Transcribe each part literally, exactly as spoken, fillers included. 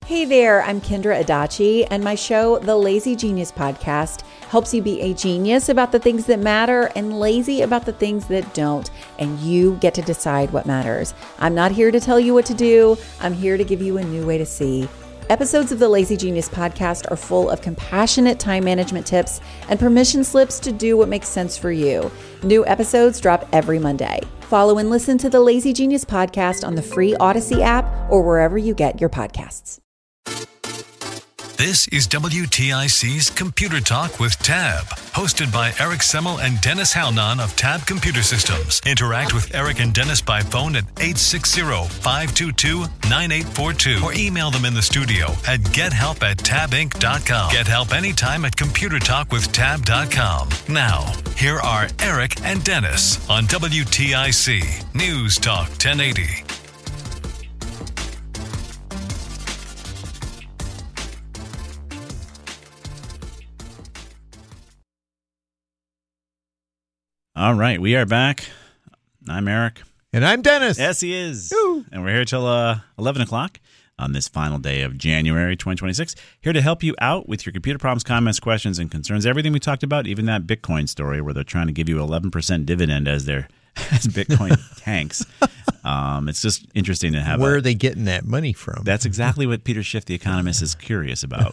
Hey there, I'm Kendra Adachi, and my show, The Lazy Genius Podcast, helps you be a genius about the things that matter and lazy about the things that don't, and you get to decide what matters. I'm not here to tell you what to do. I'm here to give you a new way to see. Episodes of the Lazy Genius Podcast are full of compassionate time management tips and permission slips to do what makes sense for you. New episodes drop every Monday. Follow and listen to the Lazy Genius Podcast on the free Odyssey app or wherever you get your podcasts. This is W T I C's Computer Talk with Tab, hosted by Eric Semmel and Dennis Halnon of Tab Computer Systems. Interact with Eric and Dennis by phone at eight six zero, five two two, nine eight four two or email them in the studio at gethelp at tab inc dot com. Get help anytime at computer talk with tab dot com. Now, here are Eric and Dennis on W T I C News Talk ten eighty. All right, we are back. I'm Eric. And I'm Dennis. Yes, he is. Woo. And we're here till uh, eleven o'clock on this final day of January twenty twenty-six. Here to help you out with your computer problems, comments, questions, and concerns. Everything we talked about, even that Bitcoin story where they're trying to give you eleven percent dividend as their as Bitcoin tanks. Um, it's just interesting to have. Where a, are they getting that money from? That's exactly what Peter Schiff, the economist, is curious about.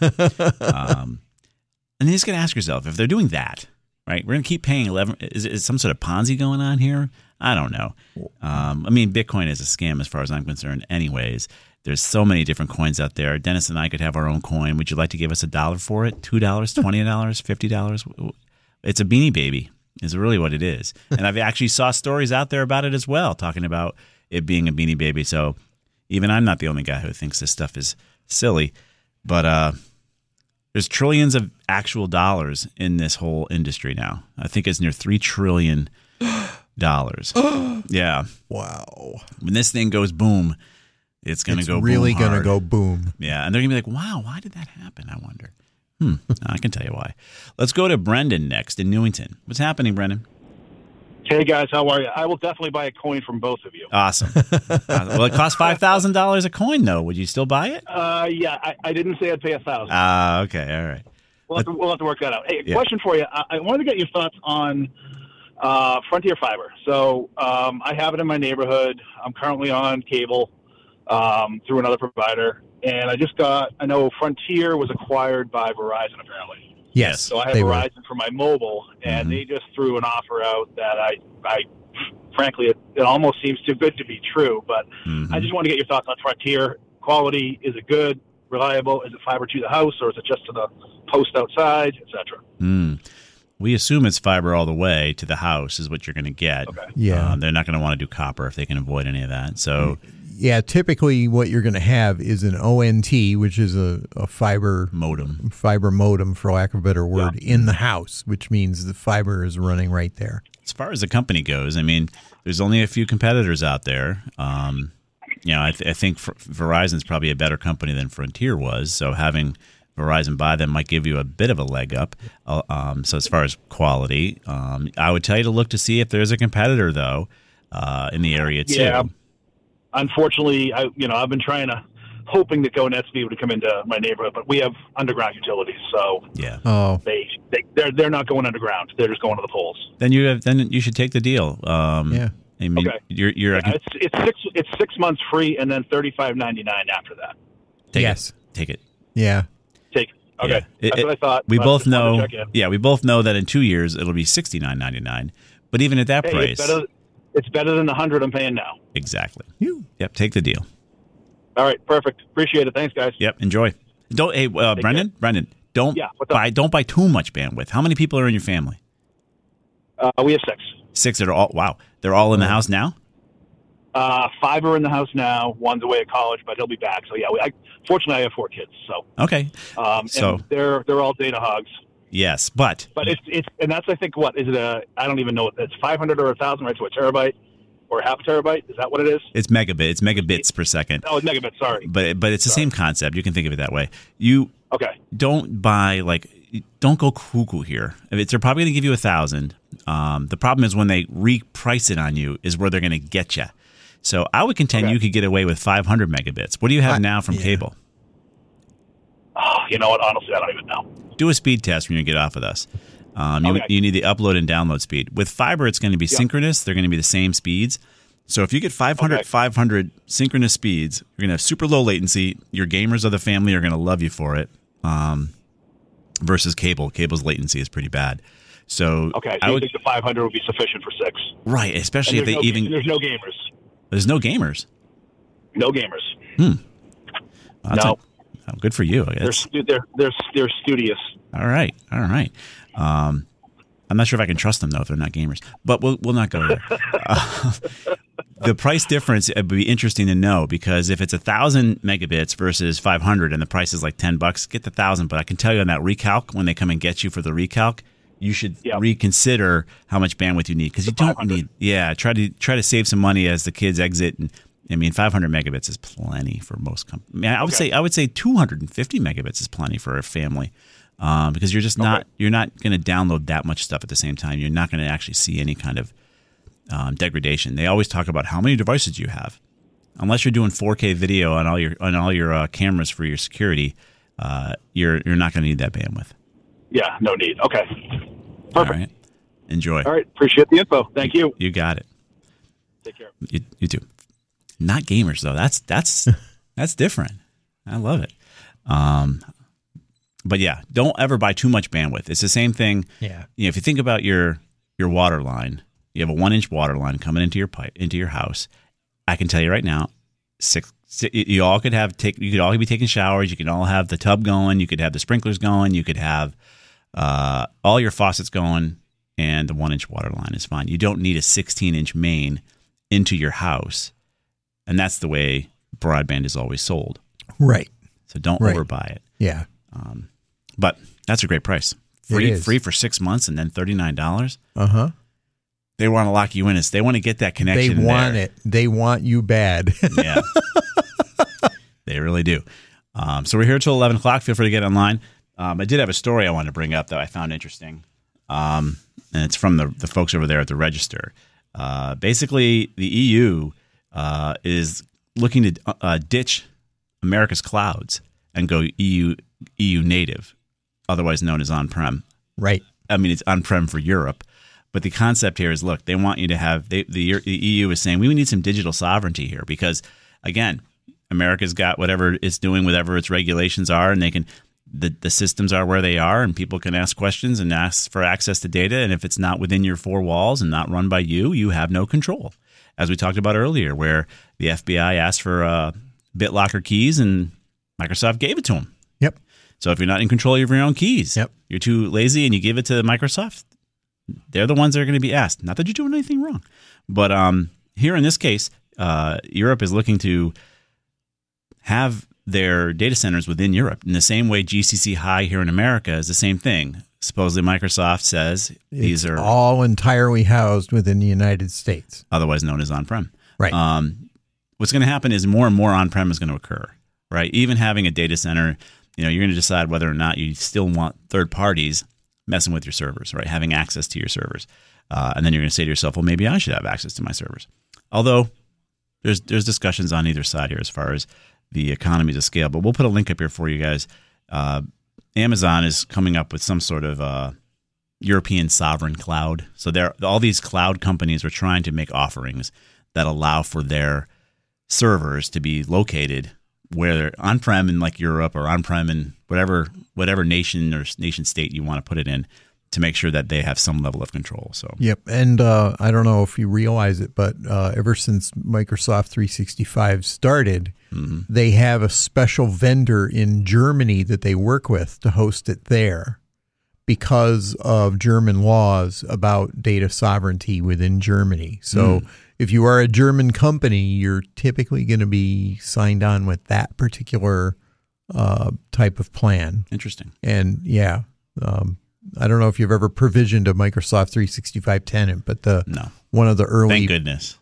Um, and you just got to ask yourself, if they're doing that, right, we're going to keep paying eleven. Is, is some sort of Ponzi going on here? I don't know. Um, I mean, Bitcoin is a scam as far as I'm concerned anyways. There's so many different coins out there. Dennis and I could have our own coin. Would you like to give us a dollar for it? two dollars, twenty dollars, fifty dollars? It's a Beanie Baby is really what it is. And I've actually saw stories out there about it as well, talking about it being a Beanie Baby. So even I'm not the only guy who thinks this stuff is silly. But uh, there's trillions of actual dollars in this whole industry now. I think it's near three trillion dollars. Yeah. Wow. When this thing goes boom, it's going to go really boom going to hard. go boom. Yeah. And they're going to be like, wow, why did that happen? I wonder. Hmm. I can tell you why. Let's go to Brendan next in Newington. What's happening, Brendan? Hey, guys. How are you? I will definitely buy a coin from both of you. Awesome. uh, well, it costs five thousand dollars a coin, though. Would you still buy it? Uh, yeah, I, I didn't say I'd pay a thousand. Ah, uh, okay. All right. We'll have, to, we'll have to work that out. Hey, Yeah. question for you. I, I wanted to get your thoughts on uh, Frontier Fiber. So um, I have it in my neighborhood. I'm currently on cable um, through another provider. And I just got, I know Frontier was acquired by Verizon, apparently. Yes. So I have they Verizon were. for my mobile, and Mhm. they just threw an offer out that I, I frankly, it, it almost seems too good to be true. But Mhm. I just want to get your thoughts on Frontier. Quality, is it good, reliable? Is it fiber to the house, or is it just to the post outside, et cetera? Mm. We assume it's fiber all the way to the house is what you're going to get. Okay. Yeah. Uh, they're not going to want to do copper if they can avoid any of that. So Yeah, typically what you're going to have is an O N T, which is a, a fiber modem. fiber modem, for lack of a better word, in the house, which means the fiber is running right there. As far as the company goes, I mean, there's only a few competitors out there. Um, you know, I, th- I think F- Verizon's probably a better company than Frontier was. So having Verizon buy them might give you a bit of a leg up. Uh, um, so as far as quality, um, I would tell you to look to see if there's a competitor, though, uh, in the area, too. Yeah. Unfortunately, I you know I've been trying to hoping that GoNetspeed would come into my neighborhood, but we have underground utilities, so Yeah. Oh, they, they they're they're not going underground. They're just going to the poles. Then you have, then you should take the deal. Um, yeah. I mean, Okay. you're you're Yeah, it's it's six it's six months free, and then thirty five ninety nine after that. take Yes. it. Take it. Yeah. Take okay. Yeah. It- That's it- what I thought. We but I both just wanted to know. check in. Yeah, we both know that in two years it'll be sixty nine ninety nine. But even at that Hey, price, it's better. It's better than the hundred I'm paying now. exactly. You. Yep, take the deal. All right, perfect. Appreciate it. Thanks, guys. Yep, enjoy. Don't hey, uh, Brendan. Brendan, don't Yeah, what's up? buy don't buy too much bandwidth. How many people are in your family? Uh, we have six. Six that are all wow. They're all in the house now. Uh, five are in the house now. One's away at college, but he'll be back. So yeah, we, I, fortunately, I have four kids. So Okay. um, So- and they're they're all data hogs. Yes, but But it's it's and that's I think what is it a I don't even know what it's five hundred or a thousand right to a terabyte or half a terabyte, is that what it is? it's megabit. It's megabits per second. Oh, it's megabits. Sorry. But but it's the same concept. You can think of it that way. You Okay. don't buy like don't go cuckoo here. If it's, they're probably going to give you a thousand. Um, the problem is when they reprice it on you is where they're going to get you. So I would contend Okay. you could get away with five hundred megabits. What do you have I- now from yeah. cable? you know what? Honestly, I don't even know. Do a speed test when you get off with us. Um, you, Okay. you need the upload and download speed. With fiber, it's going to be Yep. synchronous. They're going to be the same speeds. So if you get five hundred, Okay. five hundred synchronous speeds, you're going to have super low latency. Your gamers of the family are going to love you for it. Um, versus cable. Cable's latency is pretty bad. So Okay, so I you would, think the five hundred would be sufficient for six? right, especially if And they there's no, even there's no gamers. there's no gamers. No gamers. Well, that's No. a- oh, good for you. They're, That's, stu- they're they're they're studious. all right, all right. Um, I'm not sure if I can trust them though if they're not gamers, but we'll we'll not go there. uh, the price difference it would be interesting to know because if it's a thousand megabits versus five hundred and the price is like ten bucks, get the thousand. But I can tell you on that recalc when they come and get you for the recalc, you should Yep. reconsider how much bandwidth you need because you don't five hundred. need. Yeah, try to try to save some money as the kids exit. And I mean, five hundred megabits is plenty for most companies. I, mean, I would Okay. say I would say two hundred fifty megabits is plenty for a family. Um, because you're just not Okay. you're not going to download that much stuff at the same time. You're not going to actually see any kind of um, degradation. They always talk about how many devices you have, unless you're doing four K video on all your on all your uh, cameras for your security. Uh, you're you're not going to need that bandwidth. Yeah, no need. Okay, perfect. All right, enjoy. All right, appreciate the info. Thank you. You got it. Take care. You, you too. Not gamers though. That's that's that's different. I love it. Um, but yeah, don't ever buy too much bandwidth. It's the same thing. Yeah. You know, if you think about your your water line, you have a one inch water line coming into your pipe into your house. I can tell you right now, six. You all could have take. You could all be taking showers. You could all have the tub going. You could have the sprinklers going. You could have uh, all your faucets going, and the one inch water line is fine. You don't need a sixteen inch main into your house, and that's the way broadband is always sold. Right. So don't Right. overbuy it. Yeah. Um, but that's a great price. Free, is. free for six months, and then thirty nine dollars. Uh huh. They want to lock you in. It's, they want to get that They connection. want there. it. They want you bad. Yeah, they really do. Um, so we're here till eleven o'clock. Feel free to get online. Um, I did have a story I wanted to bring up that I found interesting, um, and it's from the, the folks over there at the Register. Uh, basically, the E U uh, is looking to uh, ditch America's clouds and go E U E U native, otherwise known as on-prem. Right. I mean, it's on-prem for Europe. But the concept here is, look, they want you to have they, the, the E U is saying we need some digital sovereignty here because, again, America's got whatever it's doing, whatever its regulations are, and they can the, the systems are where they are, and people can ask questions and ask for access to data. And if it's not within your four walls and not run by you, you have no control. As we talked about earlier, where the F B I asked for uh, BitLocker keys and Microsoft gave it to them. Yep. So if you're not in control of your own keys, Yep. you're too lazy and you give it to Microsoft, they're the ones that are going to be asked. Not that you're doing anything wrong. But um, here in this case, uh, Europe is looking to have their data centers within Europe in the same way G C C High here in America is the same thing. Supposedly Microsoft says these It's are all entirely housed within the United States. otherwise known as on-prem. Right. Um, what's going to happen is more and more on-prem is going to occur, right? Even having a data center, you know, you're going to decide whether or not you still want third parties messing with your servers, right? Having access to your servers. Uh, and then you're going to say to yourself, well, maybe I should have access to my servers. Although there's there's discussions on either side here as far as the economies of scale. But we'll put a link up here for you guys. Uh, Amazon is coming up with some sort of uh, European sovereign cloud. So there, all these cloud companies are trying to make offerings that allow for their servers to be located where they're on-prem in like Europe or on-prem in whatever whatever nation or nation state you want to put it in to make sure that they have some level of control. So Yep. And uh, I don't know if you realize it, but uh, ever since Microsoft three sixty-five started, mm-hmm. they have a special vendor in Germany that they work with to host it there because of German laws about data sovereignty within Germany. So Mm. if you are a German company, you're typically going to be signed on with that particular uh, type of plan. interesting. And yeah, um, I don't know if you've ever provisioned a Microsoft three sixty-five tenant, but the No, one of the early thank goodness.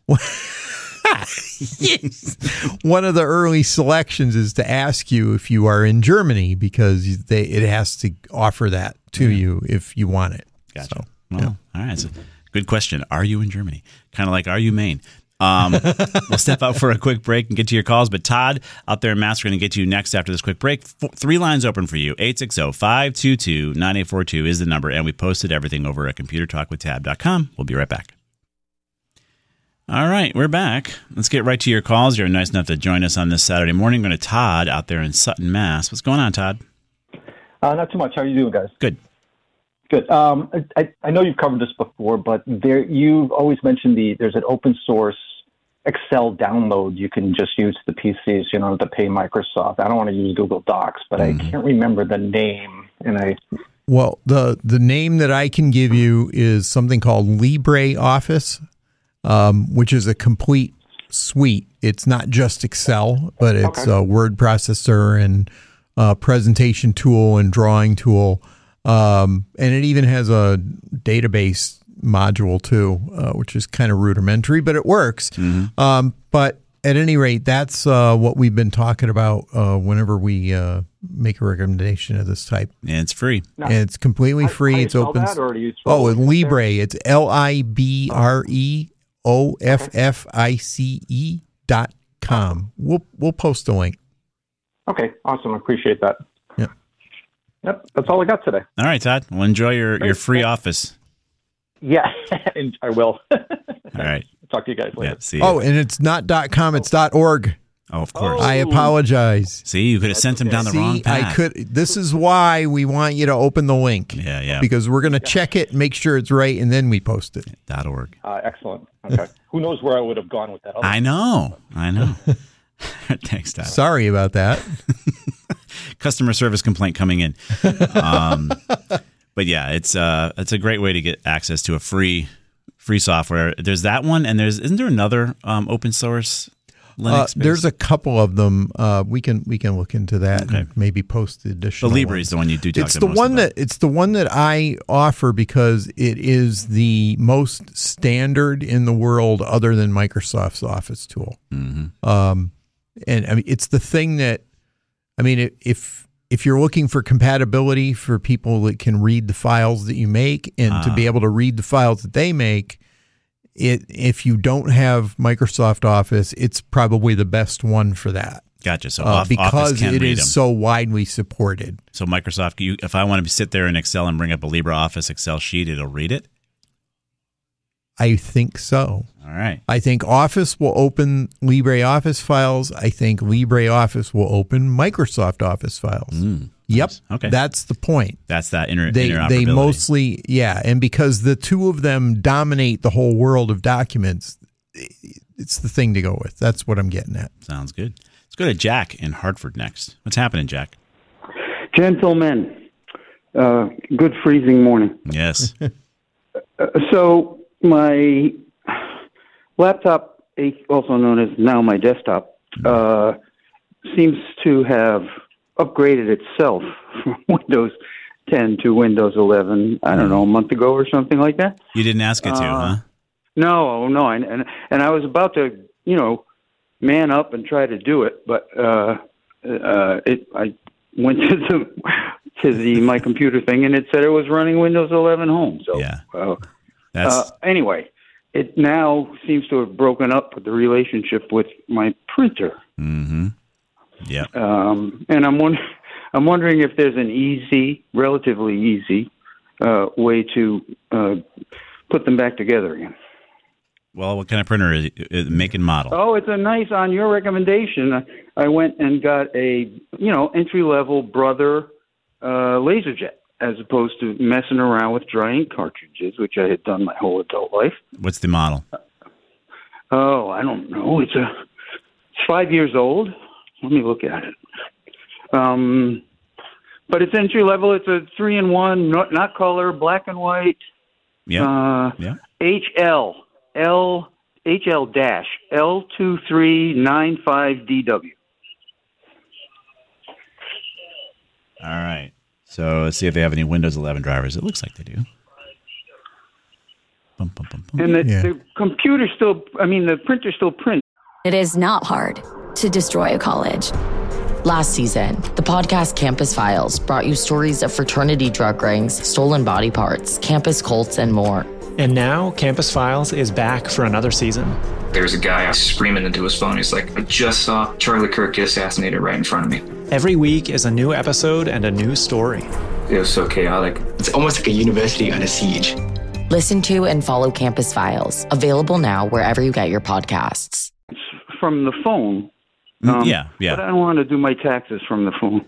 one of the early selections is to ask you if you are in Germany because they it has to offer that to Yeah. you if you want it. Gotcha. So, well, all right. So good question. Are you in Germany? Kind of like, are you Maine? Um, we'll step out for a quick break and get to your calls. But Todd out there in Mass, we're going to get to you next after this quick break. Four, three lines open for you. eight six zero, five two two, nine eight four two is the number. And we posted everything over at computer talk with tab dot com. We'll be right back. All right, we're back. Let's get right to your calls. You're nice enough to join us on this Saturday morning. We're going to Todd out there in Sutton, Mass. What's going on, Todd? Uh, not too much. How are you doing, guys? Good. Good. Um, I, I know you've covered this before, but there you've always mentioned the there's an open source Excel download you can just use the P Cs. You don't have to pay Microsoft. I don't want to use Google Docs, but mm-hmm. I can't remember the name. And I well, the the name that I can give you is something called LibreOffice. Um, which is a complete suite. It's not just Excel, but it's okay. a word processor and a presentation tool and drawing tool. Um, and it even has a database module too, uh, which is kind of rudimentary, but it works. Mm-hmm. Um, but at any rate, that's uh, what we've been talking about uh, whenever we uh, make a recommendation of this type. And it's free. No. And it's completely free. How, how it's open. That, or do you spell oh, it Libre. It's L I B R E. O F F I C E dot com. We'll we'll post a link. Okay, awesome. I appreciate that. Yep. Yep, that's all I got today. All right, Todd. Well, enjoy your, your free office. Yeah, I will. All right. Talk to you guys later. Yeah, see you. Oh, and it's not .com, it's .org. Oh, of course. I apologize. See, you could have sent him down the See, wrong path. I could. This is why we want you to open the link. Yeah, yeah. Because we're going to check it, make sure it's right, and then we post it. Dot .org. Uh, excellent. Okay. Who knows where I would have gone with that? I know. I know. Thanks, Todd. Sorry about that. Customer service complaint coming in. Um, but yeah, it's uh, it's a great way to get access to a free free software. There's that one, and there's isn't there another um, open source Linux? Uh, there's a couple of them. Uh, we can we can look into that okay. and maybe post the additional. The Libre ones. is the one you do talk it's to the most one about. that it's the one that I offer because it is the most standard in the world, other than Microsoft's Office tool. Mm-hmm. Um, and I mean, it's the thing that I mean, if if you're looking for compatibility for people that can read the files that you make and uh, to be able to read the files that they make. It if you don't have Microsoft Office, it's probably the best one for that. Gotcha. So uh, off, because Office can it read is them. so widely supported. So Microsoft, you, if I want to sit there in Excel and bring up a LibreOffice Excel sheet, it'll read it? I think so. All right. I think Office will open LibreOffice files. I think LibreOffice will open Microsoft Office files. Mm. Yep. Okay. That's the point. That's that inter- they, interoperability. They mostly, yeah. And because the two of them dominate the whole world of documents, it's the thing to go with. That's what I'm getting at. Sounds good. Let's go to Jack in Hartford next. What's happening, Jack? Gentlemen, uh, good freezing morning. Yes. uh, so my laptop, also known as now my desktop, uh, seems to have upgraded itself from Windows ten to Windows eleven, I don't know, a month ago or something like that. You didn't ask it to, uh, huh? No, no. And, and and I was about to, you know, man up and try to do it, but uh, uh, it I went to the to the my computer thing, and it said it was running Windows eleven Home. So yeah. Uh, That's... Uh, anyway, it now seems to have broken up the relationship with my printer. Mm-hmm. Yeah. Um, and I'm wondering, I'm wondering if there's an easy, relatively easy uh, way to uh, put them back together again. Well, what kind of printer is it? Make and model? Oh, it's a nice, on your recommendation, I, I went and got a, you know, entry-level Brother uh, LaserJet, as opposed to messing around with dry ink cartridges, which I had done my whole adult life. What's the model? Oh, I don't know. It's a, it's five years old. Let me look at it. Um, but it's entry level. It's a three in one, not, not color, black and white. Yeah. Uh, yeah. H L L H L dash L two three nine five D W. All right. So let's see if they have any Windows eleven drivers. It looks like they do. Bum, bum, bum, bum. And the, Yeah. the computer still. I mean, the printer still prints. It is not hard to destroy a college. Last season, the podcast Campus Files brought you stories of fraternity drug rings, stolen body parts, campus cults, and more. And now Campus Files is back for another season. There's a guy screaming into his phone. He's like, I just saw Charlie Kirk get assassinated right in front of me. Every week is a new episode and a new story. It was so chaotic. It's almost like a university under siege. Listen to and follow Campus Files. Available now wherever you get your podcasts. It's from the phone. Um, yeah, yeah. But I don't want to do my taxes from the phone.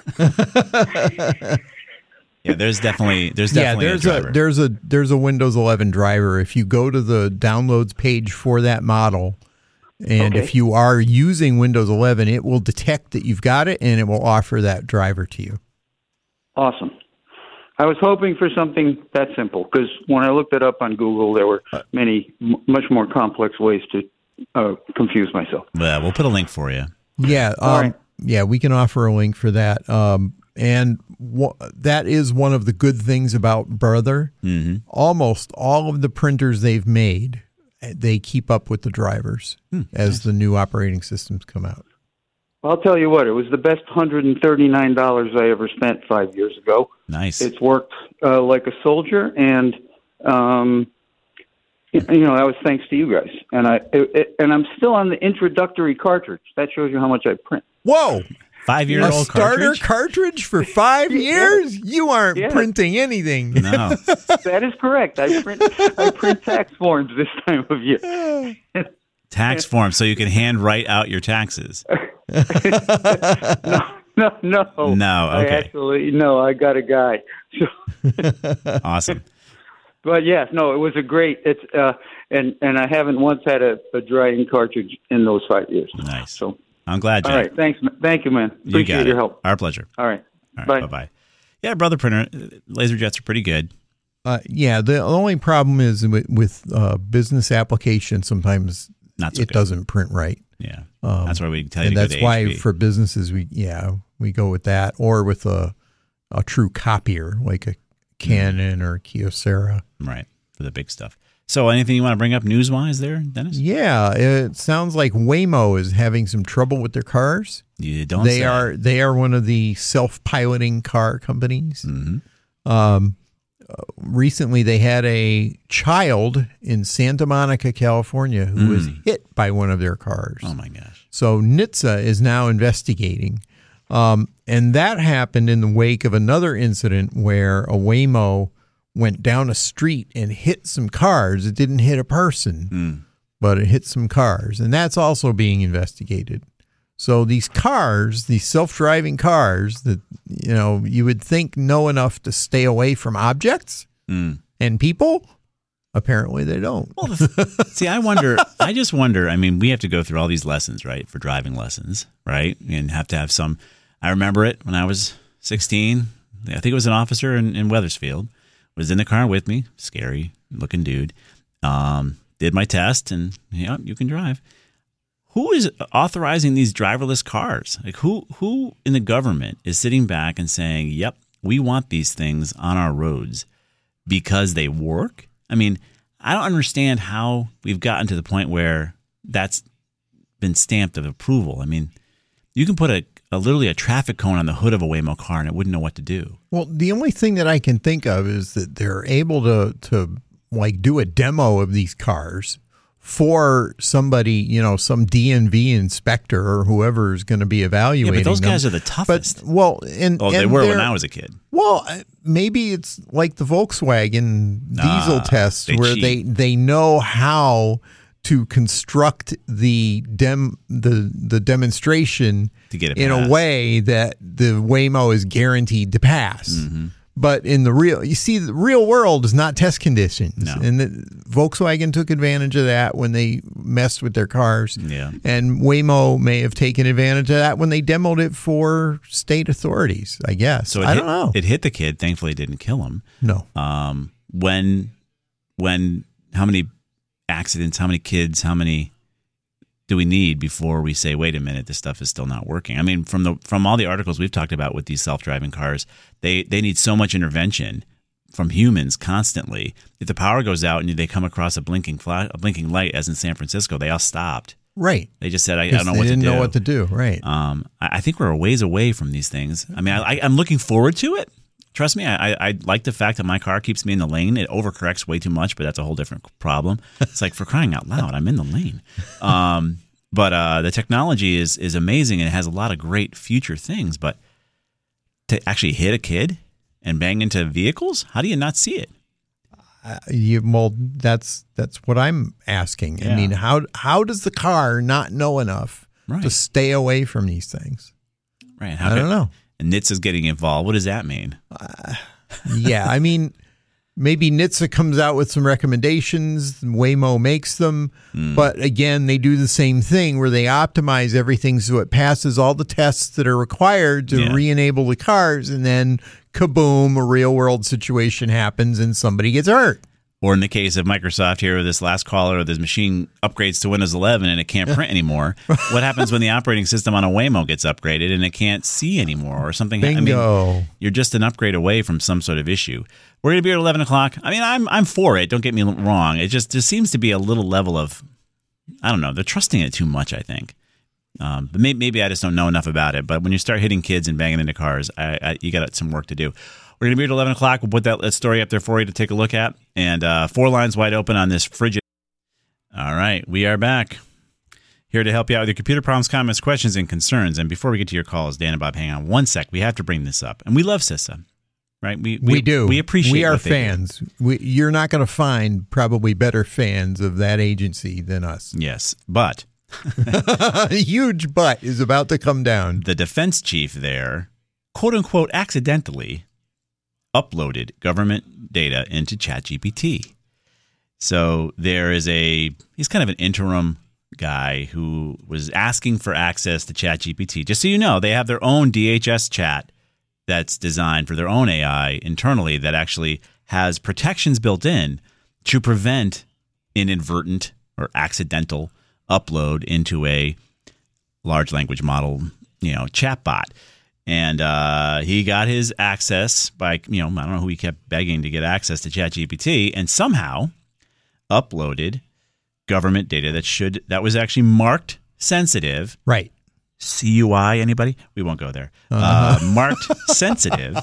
Yeah, there's definitely there's yeah, definitely there's a, a, driver. there's a there's a Windows eleven driver. If you go to the downloads page for that model, and Okay. if you are using Windows eleven, it will detect that you've got it, and it will offer that driver to you. Awesome. I was hoping for something that simple because when I looked it up on Google, there were many, m- much more complex ways to uh, confuse myself. Well, we'll put a link for you. Yeah, um, All right. yeah, we can offer a link for that. Um, and wh- that is one of the good things about Brother. Mm-hmm. Almost all of the printers they've made, they keep up with the drivers Hmm, as nice. the new operating systems come out. I'll tell you what, it was the best one hundred thirty-nine dollars I ever spent five years ago. Nice. It's worked uh, like a soldier, and um, you know that was thanks to you guys. And I it, it, and I'm still on the introductory cartridge. That shows you how much I print. Whoa! Five year A old starter cartridge? cartridge for five years? You aren't Yeah. printing anything. No. That is correct. I print I print tax forms this time of year. Tax form so you can hand write out your taxes. no, no, no. No, I okay. actually no. I got a guy. So, Awesome. but yes, no. It was a great. It's uh, and and I haven't once had a, a dry ink cartridge in those five years. Nice. So I'm glad, Jack. all right. Thanks. ma- Thank you, man. You Appreciate got your it. help. Our pleasure. All right. All right. Bye. Bye-bye. Yeah, Brother Printer, laser jets are pretty good. Uh, yeah, the only problem is with, with uh, business applications, sometimes Not so it good. doesn't print right. Yeah. Um, That's why we tell you and to go that's to why H P. for businesses, we yeah we go with that, or with a a true copier like a Canon or Kyocera. Right. For the big stuff. So anything you want to bring up news-wise there, Dennis? Yeah, it sounds like Waymo is having some trouble with their cars. You don't they say. are they are one of the self-piloting car companies. Mm-hmm. Um, uh, recently, they had a child in Santa Monica, California, who Mm. was hit by one of their cars. Oh, my gosh. So N H T S A is now investigating. Um, and that happened in the wake of another incident where a Waymo went down a street and hit some cars. It didn't hit a person, Mm. but it hit some cars. And that's also being investigated. So these cars, these self-driving cars that, you know, you would think know enough to stay away from objects Mm. and people, apparently they don't. Well, the, see, I wonder, I just wonder, I mean, we have to go through all these lessons, right, for driving lessons, right? And have to have some, I remember it when I was sixteen. I think it was an officer in, in Wethersfield, was in the car with me, scary looking dude, um, did my test, and, yeah, you can drive. Who is authorizing these driverless cars? Like who who in the government is sitting back and saying, yep, we want these things on our roads because they work? I mean, I don't understand how we've gotten to the point where that's been stamped of approval. I mean, you can put a, a literally a traffic cone on the hood of a Waymo car and it wouldn't know what to do. Well, the only thing that I can think of is that they're able to to like do a demo of these cars for somebody, you know, some D M V inspector or whoever is going to be Yeah, evaluating but those them. guys are the toughest. But well, and oh, they and were when they're- I was a kid. Well, uh, maybe it's like the Volkswagen Nah, diesel tests they where cheat. they they know how to construct the dem the the demonstration To get it in passed. a way that the Waymo is guaranteed to pass. Mm-hmm. But in the real, you see, the real world is not test conditions, No. and the, Volkswagen took advantage of that when they messed with their cars. Yeah. And Waymo may have taken advantage of that when they demoed it for state authorities. I guess. So it I hit, don't know. It hit the kid. Thankfully, it didn't kill him. no. Um, when, when, how many accidents, how many kids, how many do we need before we say, wait a minute, this stuff is still not working? I mean, from the from all the articles we've talked about with these self-driving cars, they they need so much intervention from humans constantly. If the power goes out and they come across a blinking flash, a blinking light, as in San Francisco, they all stopped. Right. They just said, I, I Because don't know they what didn't to do. know what to do. Right. Um, I, I think we're a ways away from these things. I mean, I, I'm looking forward to it. Trust me, I, I like the fact that my car keeps me in the lane. It overcorrects way too much, but that's a whole different problem. It's like, for crying out loud, I'm in the lane. Um, but uh, the technology is is amazing, and it has a lot of great future things. But to actually hit a kid and bang into vehicles, how do you not see it? Uh, you, well, that's that's what I'm asking. Yeah. I mean, how how does the car not know enough Right. to stay away from these things? Right? I don't know. And N H T S A is getting involved. What does that mean? Uh, yeah, I mean, maybe N H T S A comes out with some recommendations, Waymo makes them, Mm. but again, they do the same thing where they optimize everything so it passes all the tests that are required to Yeah. re-enable the cars, and then kaboom, a real-world situation happens and somebody gets hurt. Or in the case of Microsoft here, this last caller, this machine upgrades to Windows eleven and it can't print anymore. What happens when the operating system on a Waymo gets upgraded and it can't see anymore or something? Bingo. I mean, you're just an upgrade away from some sort of issue. We're going to be here at eleven o'clock. I mean, I'm I'm for it. Don't get me wrong. It just there seems to be a little level of, I don't know, they're trusting it too much, I think. Um, but maybe, maybe I just don't know enough about it. But when you start hitting kids and banging into cars, I, I, you got some work to do. We're going to be here at eleven o'clock. We'll put that story up there for you to take a look at. And uh, four lines wide open on this frigid. All right, we are back. Here to help you out with your computer problems, comments, questions, and concerns. And before we get to your calls, Dan and Bob, hang on one sec. We have to bring this up. And we love CISA, right? We, we, We do. We appreciate We are what they do. fans. We, you're not going to find probably better fans of that agency than us. Yes, but A huge butt is about to come down. The defense chief there, quote unquote, accidentally uploaded government data into ChatGPT. So there is a, he's kind of an interim guy who was asking for access to ChatGPT. Just so you know, they have their own D H S chat that's designed for their own A I internally that actually has protections built in to prevent inadvertent or accidental upload into a large language model, you know, chatbot. And uh, he got his access by, you know, I don't know who he kept begging to get access to ChatGPT, and somehow uploaded government data that should that was actually marked sensitive. Right. C U I, anybody? We won't go there. Uh-huh. Uh, marked sensitive.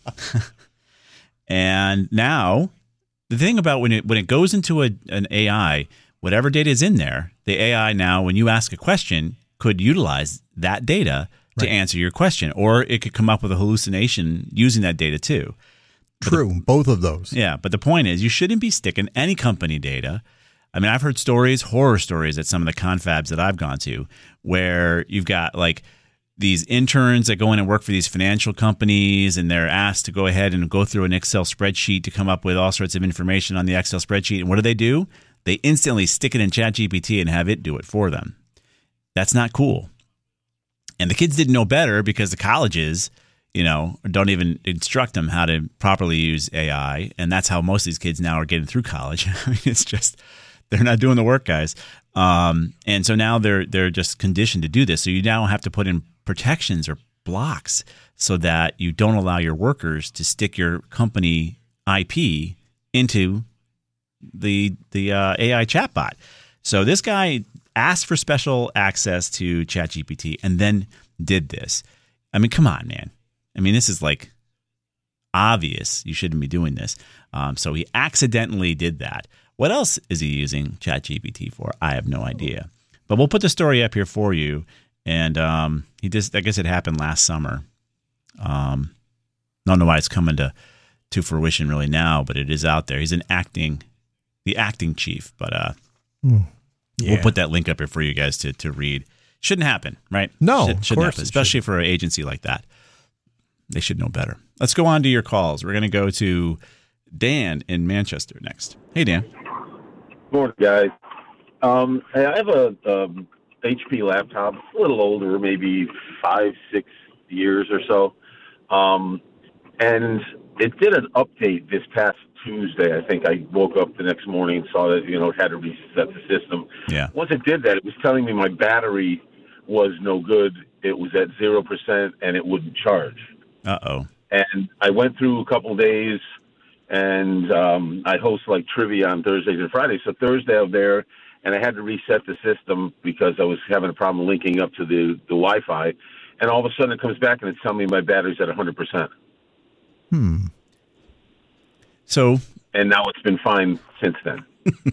And now, the thing about when it when it goes into a, an A I, whatever data is in there, the A I now, when you ask a question, could utilize that data to Right. answer your question, or it could come up with a hallucination using that data too. True, the, both of those. Yeah, but the point is, you shouldn't be sticking any company data. I mean, I've heard stories, horror stories at some of the confabs that I've gone to, where you've got like these interns that go in and work for these financial companies, and they're asked to go ahead and go through an Excel spreadsheet to come up with all sorts of information on the Excel spreadsheet. And what do they do? They instantly stick it in ChatGPT and have it do it for them. That's not cool. And the kids didn't know better because the colleges, you know, don't even instruct them how to properly use A I. And that's how most of these kids now are getting through college. I mean, it's just, they're not doing the work, guys. Um, and so now they're they're just conditioned to do this. So you now have to put in protections or blocks so that you don't allow your workers to stick your company I P into the the uh, A I chatbot. So this guy asked for special access to ChatGPT and then did this. I mean, come on, man. I mean, this is like obvious. You shouldn't be doing this. Um, so he accidentally did that. What else is he using ChatGPT for? I have no idea. But we'll put the story up here for you. And um, he just, I guess it happened last summer. Um, don't know why it's coming to, to fruition really now, but it is out there. He's an acting, the acting chief. But uh, Mm. Yeah. we'll put that link up here for you guys to, to read. Shouldn't happen, right? No, Should, of shouldn't course happen, it especially for an agency like that. They should know better. Let's go on to your calls. We're going to go to Dan in Manchester next. Hey, Dan. Morning, guys. Um, hey, I have a um, H P laptop, a little older, maybe five, six years or so, um, and it did an update this past Tuesday. I think I woke up the next morning and saw that, you know, it had to reset the system. Yeah. Once it did that, it was telling me my battery was no good. It was at zero percent and it wouldn't charge. Uh-oh. And I went through a couple of days, and um, I host like trivia on Thursdays and Fridays. So Thursday I was there, and I had to reset the system because I was having a problem linking up to the, the Wi-Fi. And all of a sudden it comes back and it's telling me my battery's at one hundred percent. Hmm. So, and now it's been fine since then.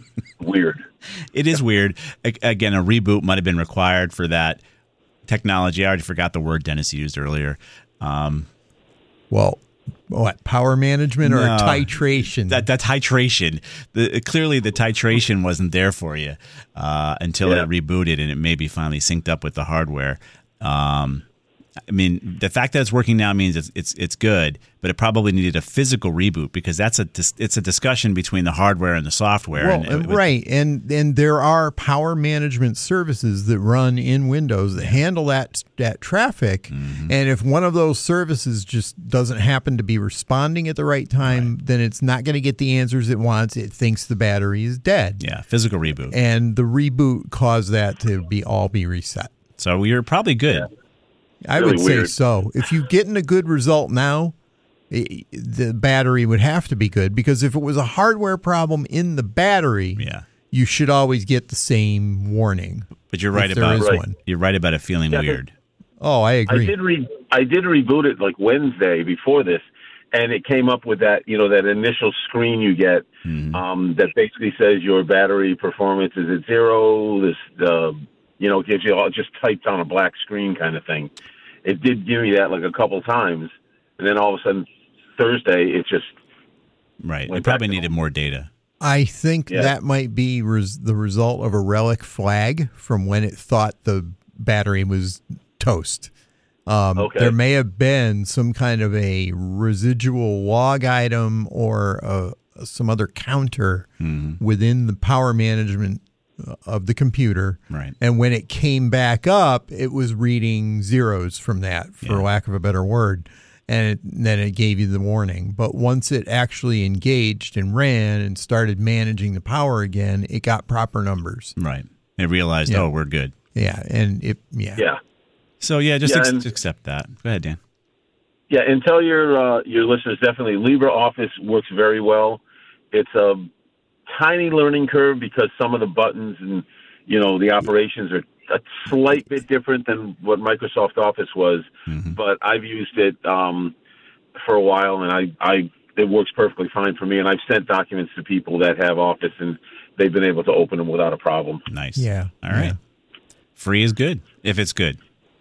Weird. It is weird. A- Again, a reboot might have been required for that technology. I already forgot the word Dennis used earlier. Um, well, what, power management or no, titration? That that titration. The, clearly, the titration wasn't there for you uh, until Yeah. it rebooted, and it maybe finally synced up with the hardware. Um, I mean, the fact that it's working now means it's it's it's good, but it probably needed a physical reboot because that's a dis- it's a discussion between the hardware and the software. Well, and it, it, right, and and there are power management services that run in Windows that handle that that traffic. Mm-hmm. And if one of those services just doesn't happen to be responding at the right time, right. then it's not going to get the answers it wants. It thinks the battery is dead. Yeah, physical reboot, and the reboot caused that to be all be reset. So we are probably good. Yeah. I really would weird. say so. If you're getting a good result now, it, the battery would have to be good because if it was a hardware problem in the battery, yeah. you should always get the same warning. But you're right if about there is right. one. You're right about it feeling Yeah, weird. Oh, I agree. I did re- I did reboot it like Wednesday before this, and it came up with that, you know, that initial screen you get Mm-hmm. um, that basically says your battery performance is at zero. This, the, you know, gives you all just typed on a black screen kind of thing. It did give me that like a couple times, and then all of a sudden Thursday it just right. went It probably back to needed more data. I think Yeah. that might be res- the result of a relic flag from when it thought the battery was toast. Um, Okay. There may have been some kind of a residual log item or a, some other counter Mm-hmm. within the power management of the computer. Right. And when it came back up, it was reading zeros from that, for Yeah. lack of a better word. And it, then it gave you the warning. But once it actually engaged and ran and started managing the power again, it got proper numbers. Right. It realized, Yeah. oh, we're good. Yeah. And it, yeah. yeah. So yeah, just Yeah, ex- and- accept that. Go ahead, Dan. Yeah, and tell your uh, your listeners definitely LibreOffice works very well. It's a tiny learning curve because some of the buttons and, you know, the operations are a slight bit different than what Microsoft Office was. Mm-hmm. But I've used it um, for a while, and I, I it works perfectly fine for me. And I've sent documents to people that have Office, and they've been able to open them without a problem. Nice. Yeah. All right. Yeah. Free is good if it's good.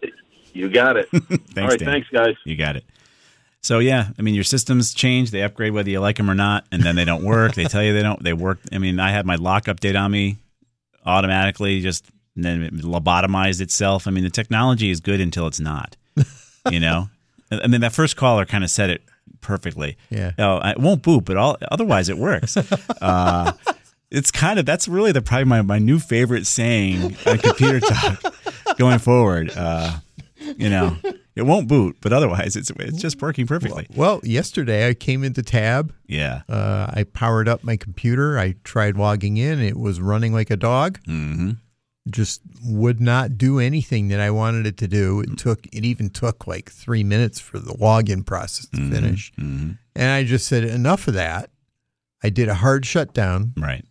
You got it. Thanks, All right, Dan. thanks, guys. You got it. So yeah, I mean, your systems change; they upgrade whether you like them or not, and then they don't work. They tell you they don't. They work. I mean, I had my lock update on me automatically, just and then it lobotomized itself. I mean, the technology is good until it's not. You know, I mean, that first caller kind of said it perfectly. Yeah. Oh, it won't boot, but all otherwise it works. Uh, it's kind of that's really the probably my, my new favorite saying on Computer Talk going forward. Uh, you know. It won't boot, but otherwise it's it's just working perfectly. Well, yesterday I came into Tab. Yeah. Uh, I powered up my computer. I tried logging in. It was running like a dog. Mm-hmm. Just would not do anything that I wanted it to do. It took. It even took like three minutes for the login process to Mm-hmm. finish. Mm-hmm. And I just said, enough of that. I did a hard shutdown. Right.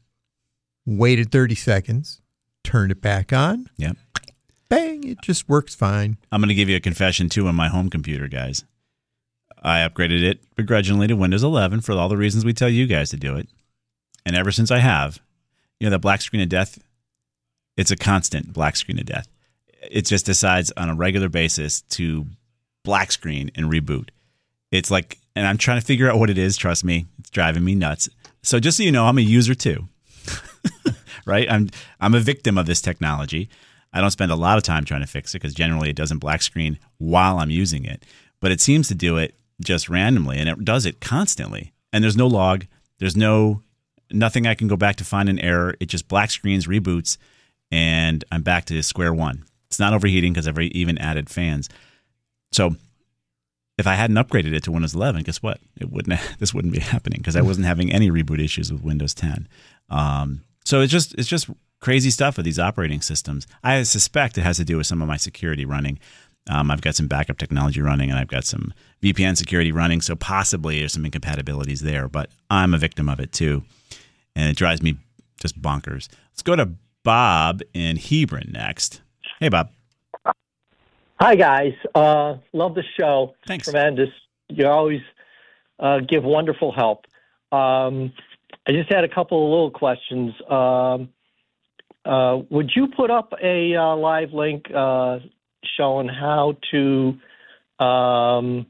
Waited thirty seconds. Turned it back on. Yep. Bang! It just works fine. I'm going to give you a confession, too, on my home computer, guys. I upgraded it begrudgingly to Windows eleven for all the reasons we tell you guys to do it. And ever since I have, you know, that black screen of death, it's a constant black screen of death. It just decides on a regular basis to black screen and reboot. It's like, and I'm trying to figure out what it is. Trust me, it's driving me nuts. So just so you know, I'm a user, too. Right? I'm I'm a victim of this technology. I don't spend a lot of time trying to fix it because generally it doesn't black screen while I'm using it. But it seems to do it just randomly, and it does it constantly. And there's no log. There's no nothing I can go back to find an error. It just black screens, reboots, and I'm back to square one. It's not overheating because I've even added fans. So if I hadn't upgraded it to Windows eleven, guess what? It wouldn't. This wouldn't be happening because I wasn't having any reboot issues with Windows ten. Um, so it's just it's just. crazy stuff with these operating systems. I suspect it has to do with some of my security running. Um, I've got some backup technology running, and I've got some V P N security running, so possibly there's some incompatibilities there, but I'm a victim of it too, and it drives me just bonkers. Let's go to Bob in Hebron next. Hey, Bob. Hi, guys. Uh, love the show. Thanks. Tremendous. You're always uh, give wonderful help. Um, I just had a couple of little questions. Um, uh, would you put up a uh, live link uh, showing how to um,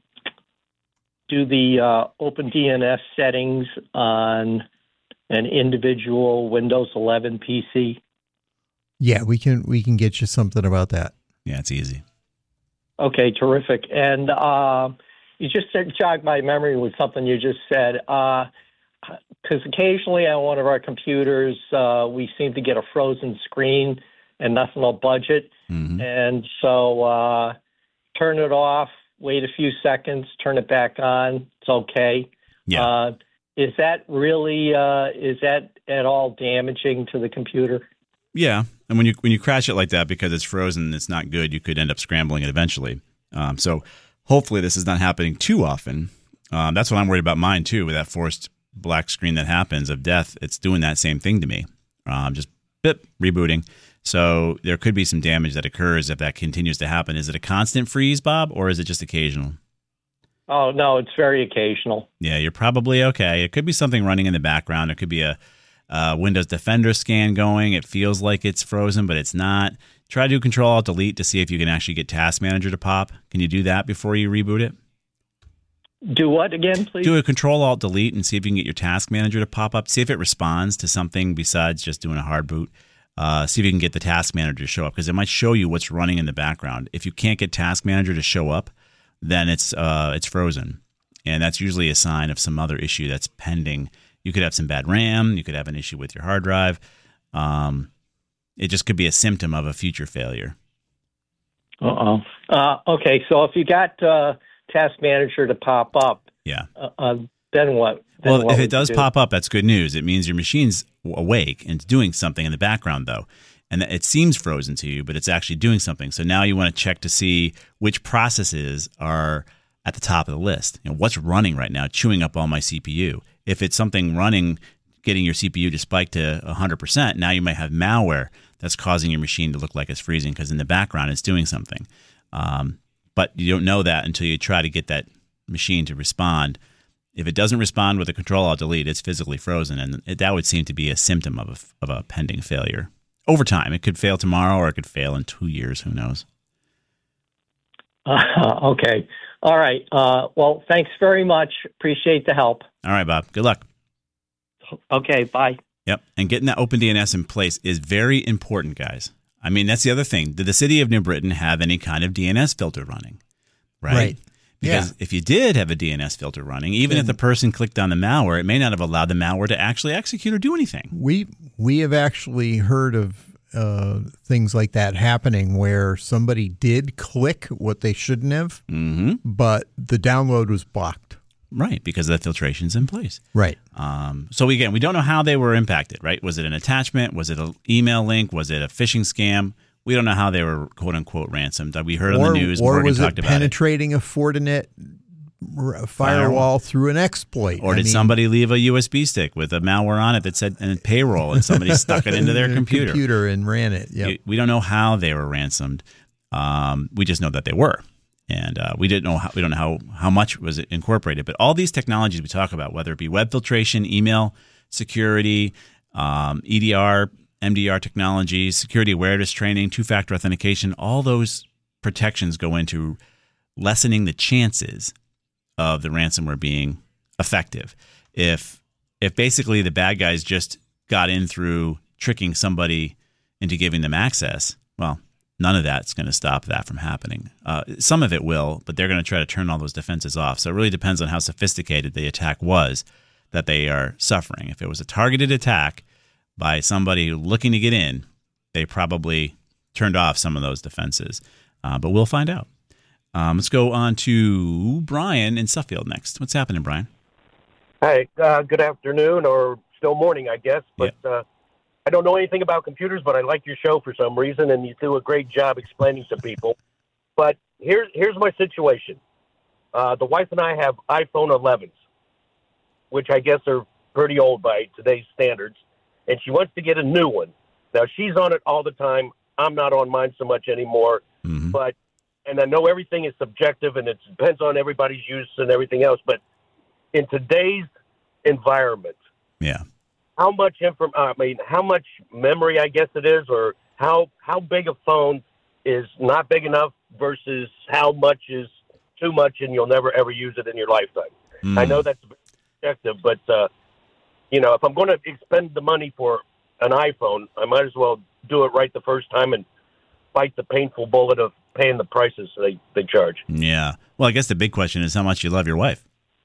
do the uh, OpenDNS settings on an individual Windows eleven P C? Yeah, we can we can get you something about that. Yeah, it's easy. Okay, terrific. And uh, you just said, jogged my memory with something you just said. Because uh, occasionally on one of our computers, uh, we seem to get a frozen screen and nothing will budge it. Mm-hmm. And so uh, turn it off, wait a few seconds, turn it back on. It's okay. Yeah. Uh, is that really, uh, is that at all damaging to the computer? Yeah, and when you when you crash it like that because it's frozen, it's not good. You could end up scrambling it eventually. Um, so hopefully this is not happening too often. Um, that's what I'm worried about mine too, with that forced black screen that happens of death. It's doing that same thing to me. Um, just bip, rebooting. So there could be some damage that occurs if that continues to happen. Is it a constant freeze, Bob, or is it just occasional? Oh, no, it's very occasional. Yeah, you're probably okay. It could be something running in the background. It could be a Uh, Windows Defender scan going. It feels like it's frozen, but it's not. Try to do Control Alt Delete to see if you can actually get Task Manager to pop. Can you do that before you reboot it? Do what again, please? Do a Control Alt Delete and see if you can get your Task Manager to pop up. See if it responds to something besides just doing a hard boot. Uh, see if you can get the Task Manager to show up, because it might show you what's running in the background. If you can't get Task Manager to show up, then it's uh, it's frozen, and that's usually a sign of some other issue that's pending. You could have some bad RAM. You could have an issue with your hard drive. Um, it just could be a symptom of a future failure. Uh-oh. Uh, okay, so if you got uh, Task Manager to pop up, yeah, uh, uh, then what? Then well, what if it does do? pop up, that's good news. It means your machine's awake and doing something in the background, though. And it seems frozen to you, but it's actually doing something. So now you want to check to see which processes are at the top of the list. You know, what's running right now, chewing up all my C P U. If it's something running, getting your C P U to spike to one hundred percent, now you might have malware that's causing your machine to look like it's freezing because in the background it's doing something. Um, but you don't know that until you try to get that machine to respond. If it doesn't respond with a Control Alt Delete, it's physically frozen, and it, that would seem to be a symptom of a, of a pending failure. Over time, it could fail tomorrow or it could fail in two years. Who knows? Uh, okay. All right. Uh, well, thanks very much. Appreciate the help. All right, Bob. Good luck. Okay, bye. Yep. And getting that OpenDNS in place is very important, guys. I mean, that's the other thing. Did the city of New Britain have any kind of D N S filter running? Right. Right. Because yeah. if you did have a D N S filter running, even if the person clicked on the malware, it may not have allowed the malware to actually execute or do anything. We we have actually heard of uh, things like that happening where somebody did click what they shouldn't have, mm-hmm. but the download was blocked. Right, because the filtration's in place. Right. Um, so again, we don't know how they were impacted, right? Was it an attachment? Was it an email link? Was it a phishing scam? We don't know how they were quote unquote ransomed. We heard or, on the news. Or Morgan was talked it about penetrating it. a Fortinet firewall, firewall through an exploit? Or I did mean, somebody leave a U S B stick with a malware on it that said and payroll, and somebody stuck it into their computer, computer and ran it? Yep. We don't know how they were ransomed. Um, we just know that they were. And uh, we didn't know how, we don't know how, how much was it incorporated. But all these technologies we talk about, whether it be web filtration, email security, um, E D R, M D R technologies, security awareness training, two-factor authentication, all those protections go into lessening the chances of the ransomware being effective. If if basically the bad guys just got in through tricking somebody into giving them access, well, none of that's going to stop that from happening. Uh, some of it will, but they're going to try to turn all those defenses off. So it really depends on how sophisticated the attack was that they are suffering. If it was a targeted attack by somebody looking to get in, they probably turned off some of those defenses. Uh, but we'll find out. Um, let's go on to Brian in Suffield next. What's happening, Brian? Hi, uh, good afternoon, or still morning, I guess. But yeah. uh, I don't know anything about computers, but I like your show for some reason, and you do a great job explaining to people. But here's here's my situation. Uh, the wife and I have iPhone elevens, which I guess are pretty old by today's standards, and she wants to get a new one. Now, she's on it all the time. I'm not on mine so much anymore. Mm-hmm. But and I know everything is subjective, and it depends on everybody's use and everything else, but in today's environment, Yeah. how much inform I mean, how much memory, I guess it is, or how how big a phone is not big enough versus how much is too much and you'll never ever use it in your lifetime. Mm. I know that's subjective, but uh, you know, if I'm going to expend the money for an iPhone, I might as well do it right the first time and bite the painful bullet of paying the prices they, they charge. Yeah. Well, I guess the big question is how much you love your wife.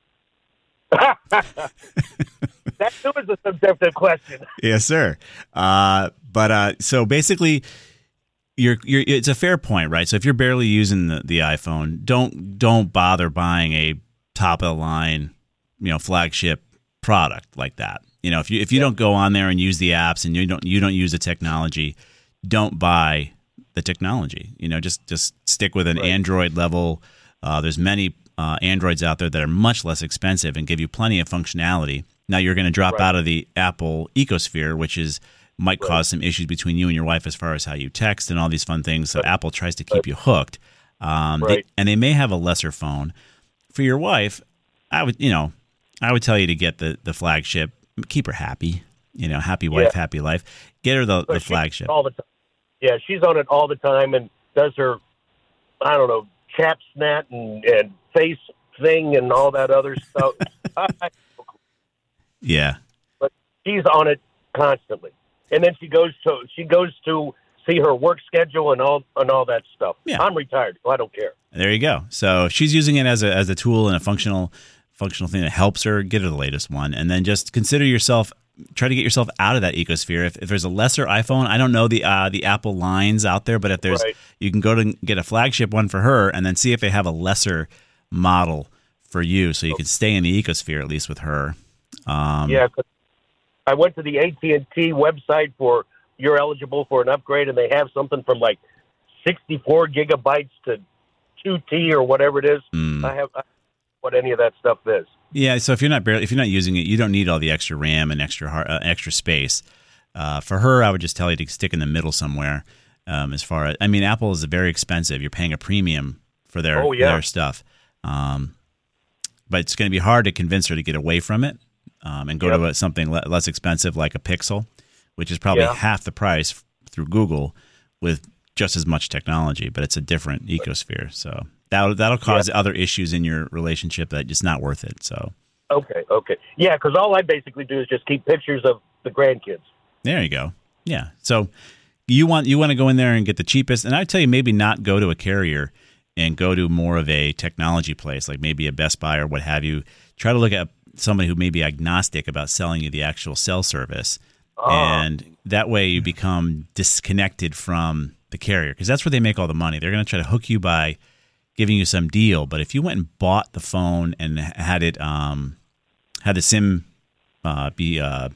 That too is a subjective question. Yes, sir. Uh, but uh, so basically, you're, you're, it's a fair point, right? So if you're barely using the, the iPhone, don't don't bother buying a top of the line, you know, flagship product like that. You know, if you if you yeah. don't go on there and use the apps and you don't you don't use the technology, don't buy the technology. You know, just just stick with an right. Android level. Uh, there's many uh, Androids out there that are much less expensive and give you plenty of functionality. Now you're going to drop right. out of the Apple ecosphere, which is might right. cause some issues between you and your wife as far as how you text and all these fun things. So right. Apple tries to keep right. you hooked, um, right. they, and they may have a lesser phone. For your wife, I would you know I would tell you to get the the flagship. Keep her happy. You know, happy wife, yeah. happy life. Get her the, the flagship. All the time. Yeah, she's on it all the time and does her, I don't know, chat snap and, and face thing and all that other stuff. I, yeah. But she's on it constantly. And then she goes to she goes to see her work schedule and all and all that stuff. Yeah. I'm retired, so I don't care. There you go. So she's using it as a as a tool and a functional functional thing that helps her. Get her the latest one. And then just consider yourself try to get yourself out of that ecosphere. If, if there's a lesser iPhone, I don't know the uh, the Apple lines out there, but if there's, right. you can go to get a flagship one for her and then see if they have a lesser model for you, so you can stay in the ecosphere at least with her. Um, yeah, cause I went to the A T and T website for you're eligible for an upgrade, and they have something from like sixty-four gigabytes to two T or whatever it is. Mm. I have I don't know what any of that stuff is. Yeah, so if you're not barely, if you're not using it, you don't need all the extra RAM and extra hard, uh, extra space. Uh, for her, I would just tell you to stick in the middle somewhere. Um, as far as I mean, Apple is very expensive. You're paying a premium for their oh, yeah. their stuff, um, but it's going to be hard to convince her to get away from it um, and go yep. to a, something le- less expensive like a Pixel, which is probably yeah. half the price through Google with just as much technology, but it's a different ecosphere. So. That that'll cause yeah. other issues in your relationship that it's not worth it. So okay, okay, yeah, because all I basically do is just keep pictures of the grandkids. There you go. Yeah. So you want you want to go in there and get the cheapest, and I tell you maybe not go to a carrier and go to more of a technology place, like maybe a Best Buy or what have you. Try to look at somebody who may be agnostic about selling you the actual cell service, oh. and that way you become disconnected from the carrier because that's where they make all the money. They're going to try to hook you by giving you some deal, but if you went and bought the phone and had it um, had the SIM uh, be uh,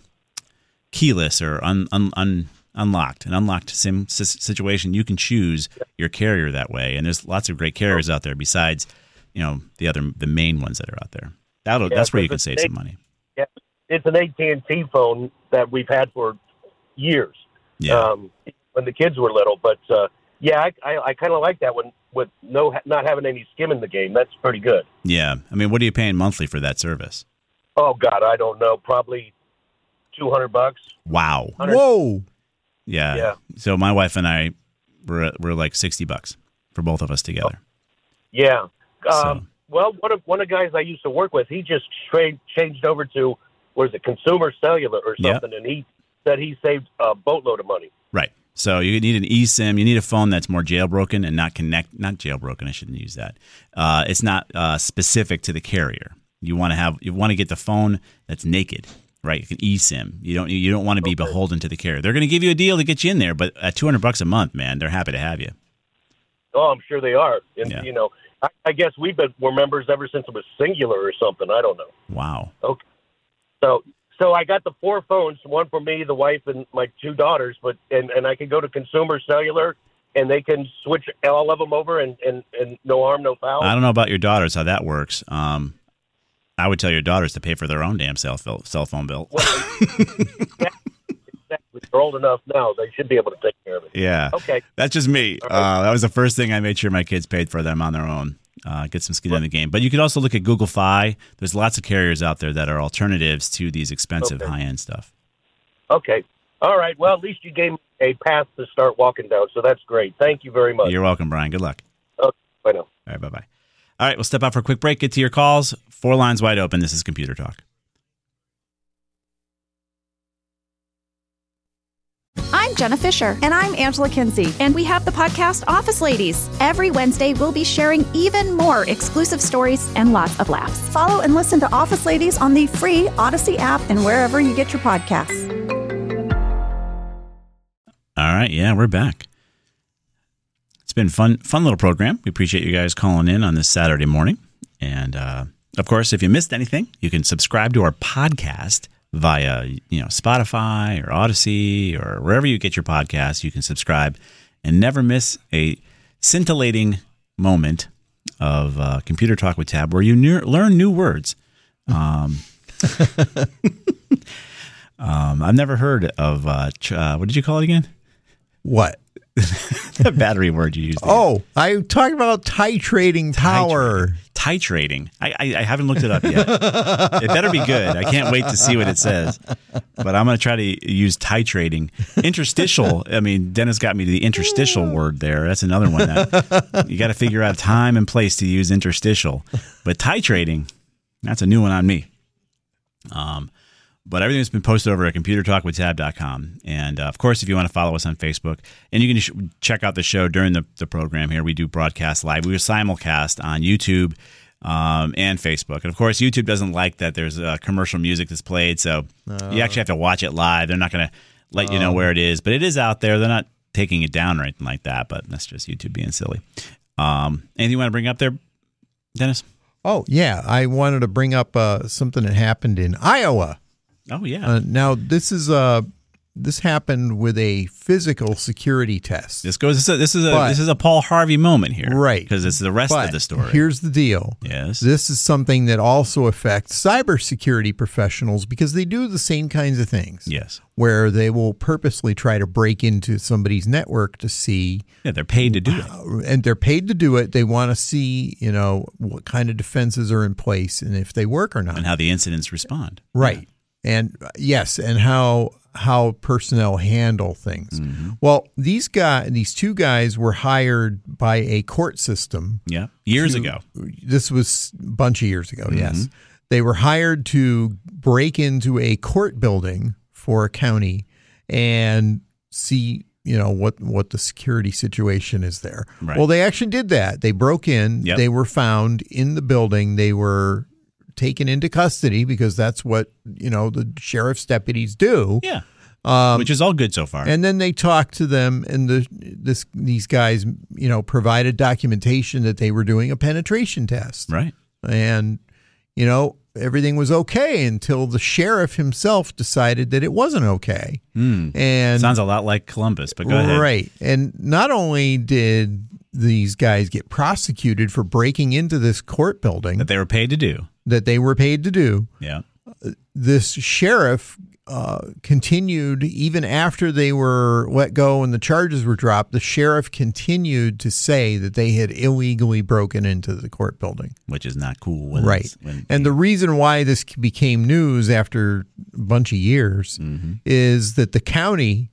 keyless or un, un, un, unlocked, an unlocked SIM situation, you can choose your carrier that way. And there's lots of great carriers out there besides, you know, the other the main ones that are out there. That'll, yeah, that's where you can it's save a, some money. Yeah, it's an A T and T phone that we've had for years. Yeah. Um, when the kids were little, but uh, yeah, I, I, I kind of like that one. With no not having any skim in the game, that's pretty good. Yeah, I mean, what are you paying monthly for that service? Oh God, I don't know. Probably two hundred bucks. Wow! Whoa! Yeah. Yeah. So my wife and I were we're like sixty bucks for both of us together. Yeah. Um, So- Well, one of one of the guys I used to work with, he just straight changed over to what is it, Consumer Cellular or Yep. something, and he said he saved a boatload of money. Right. So you need an eSIM. You need a phone that's more jailbroken and not connect. Not jailbroken. I shouldn't use that. Uh, it's not uh, specific to the carrier. You want to have. You want to get the phone that's naked, right? An eSIM. You don't. You don't want to be Okay. beholden to the carrier. They're going to give you a deal to get you in there, but at two hundred bucks a month, man, they're happy to have you. Oh, I'm sure they are. And Yeah. you know, I, I guess we've been we're members ever since it was Singular or something. I don't know. Wow. Okay. So so I got the four phones, one for me, the wife, and my two daughters. But and, and I can go to Consumer Cellular, and they can switch all of them over, and, and, and no harm, no foul. I don't know about your daughters how that works. Um, I would tell your daughters to pay for their own damn cell phone cell phone bill. Well, exactly. They're old enough now; they should be able to take care of it. Yeah. Okay. That's just me. All right. Uh, that was the first thing I made sure my kids paid for them on their own. Uh, get some skin in the game. But you could also look at Google Fi. There's lots of carriers out there that are alternatives to these expensive Okay. high-end stuff. Okay. All right. Well, at least you gave me a path to start walking down, so that's great. Thank you very much. You're welcome, Brian. Good luck. Okay. Bye now. All right, bye-bye. All right, we'll step out for a quick break, get to your calls. Four lines wide open. This is Computer Talk. I'm Jenna Fisher. And I'm Angela Kinsey. And we have the podcast Office Ladies. Every Wednesday, we'll be sharing even more exclusive stories and lots of laughs. Follow and listen to Office Ladies on the free Odyssey app and wherever you get your podcasts. All right, yeah, we're back. It's been fun, fun little program. We appreciate you guys calling in on this Saturday morning. And, uh, of course, if you missed anything, you can subscribe to our podcast via, you know, Spotify or Odyssey or wherever you get your podcasts. You can subscribe and never miss a scintillating moment of uh, Computer Talk with Tab, where you ne- learn new words. Um, um, I've never heard of uh, ch- uh, what did you call it again? What? The battery word you used. Oh, I talked about titrating power. Titrating. I, I, I haven't looked it up yet. It better be good. I can't wait to see what it says. But I'm going to try to use titrating. Interstitial. I mean, Dennis got me to the interstitial word there. That's another one. That you got to figure out time and place to use interstitial. But titrating, that's a new one on me. Um, But everything's been posted over at computer talk with tab dot com. And, uh, of course, if you want to follow us on Facebook, and you can sh- check out the show during the, the program here. We do broadcast live. We simulcast on YouTube um, and Facebook. And, of course, YouTube doesn't like that there's uh, commercial music that's played, so Oh. you actually have to watch it live. They're not going to let you know Oh. where it is. But it is out there. They're not taking it down or anything like that, but that's just YouTube being silly. Um, anything you want to bring up there, Dennis? Oh, yeah. I wanted to bring up uh, something that happened in Iowa. Oh, yeah. Uh, now, this is uh, this happened with a physical security test. This goes. This is a this is a, But- this is a Paul Harvey moment here, Right. Because it's the rest But of the story. Here's the deal. Yes. This is something that also affects cybersecurity professionals because they do the same kinds of things. Yes. Where they will purposely try to break into somebody's network to see. Yeah, they're paid to do it. And they're paid to do it. They want to see, you know, what kind of defenses are in place and if they work or not. And how the incidents respond. Right. And uh, yes, and how how personnel handle things. Mm-hmm. Well, these guys, these two guys were hired by a court system. Yeah, years to- ago. This was a bunch of years ago, Mm-hmm. yes. They were hired to break into a court building for a county and see, you know, what, what the security situation is there. Right. Well, they actually did that. They broke in. Yep. They were found in the building. They were taken into custody because that's what, you know, the sheriff's deputies do. Yeah. Um, Which is all good so far. And then they talked to them, and the this these guys, you know, provided documentation that they were doing a penetration test. Right. And, you know, everything was okay until the sheriff himself decided that it wasn't okay. Mm. And sounds a lot like Columbus, but go ahead. Right. And not only did these guys get prosecuted for breaking into this court building That they were paid to do. that they were paid to do, Yeah. this sheriff uh, continued, even after they were let go and the charges were dropped, the sheriff continued to say that they had illegally broken into the court building. Which is not cool. When Right. it's- When, And the reason why this became news after a bunch of years Mm-hmm. is that the county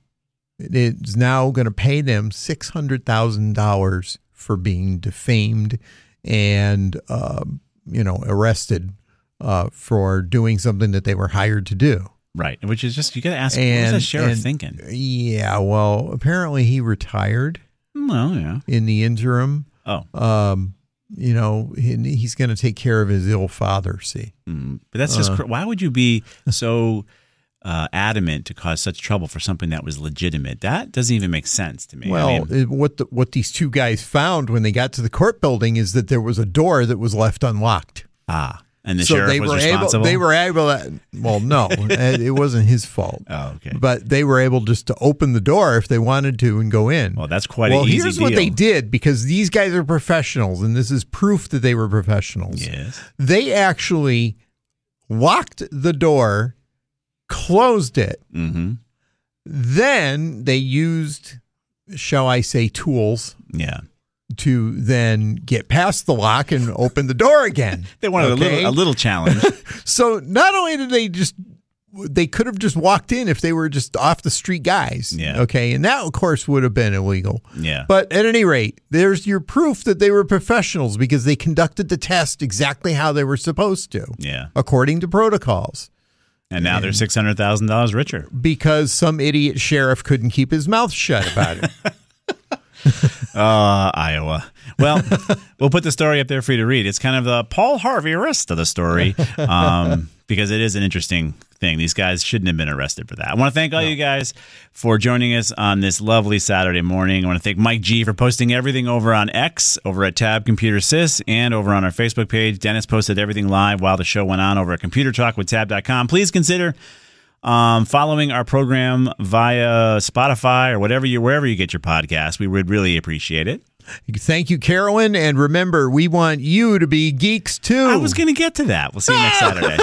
is now going to pay them six hundred thousand dollars for being defamed and, um, you know, arrested uh, for doing something that they were hired to do. Right. Which is just, you got to ask, And- what was that sheriff and- thinking? Yeah, well, apparently he retired Well, yeah. in the interim. Oh. Um, you know, he, he's going to take care of his ill father, see. Mm. But that's just, Uh, cr- why would you be so uh, adamant to cause such trouble for something that was legitimate? That doesn't even make sense to me. I Well, mean, it- what the, what these two guys found when they got to the court building is that there was a door that was left unlocked. ah. And the so sheriff they was were responsible? able. They were able. To, well, no, it wasn't his fault. Oh, okay. But they were able just to open the door if they wanted to and go in. Well, that's quite well, an easy here's deal. what they did, because these guys are professionals, and this is proof that they were professionals. Yes. They actually locked the door, closed it. Mm-hmm. Then they used, shall I say, tools. Yeah. to then get past the lock and open the door again. They wanted okay? a little a little challenge. So not only did they just, they could have just walked in if they were just off the street guys. Yeah. Okay. And that, of course, would have been illegal. Yeah. But at any rate, there's your proof that they were professionals because they conducted the test exactly how they were supposed to. Yeah. According to protocols. And now and they're six hundred thousand dollars richer. Because some idiot sheriff couldn't keep his mouth shut about it. uh, Iowa. Well, we'll put the story up there for you to read. It's kind of the Paul Harvey arrest of the story um, because it is an interesting thing. These guys shouldn't have been arrested for that. I want to thank all no. you guys for joining us on this lovely Saturday morning. I want to thank Mike G for posting everything over on X, over at Tab Computer Sys, and over on our Facebook page. Dennis posted everything live while the show went on over at computer talk with tab dot com. Please consider Um, following our program via Spotify or whatever you wherever you get your podcast. We would really appreciate it. Thank you, Carolyn. And remember, we want you to be geeks too. I was going to get to that. We'll see you next Saturday.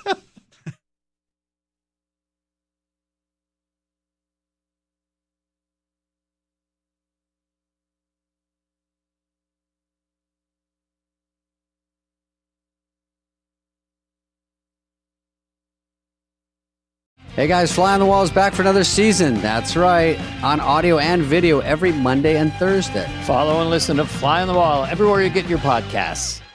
Hey guys, Fly on the Wall is back for another season. That's right, on audio and video every Monday and Thursday. Follow and listen to Fly on the Wall everywhere you get your podcasts.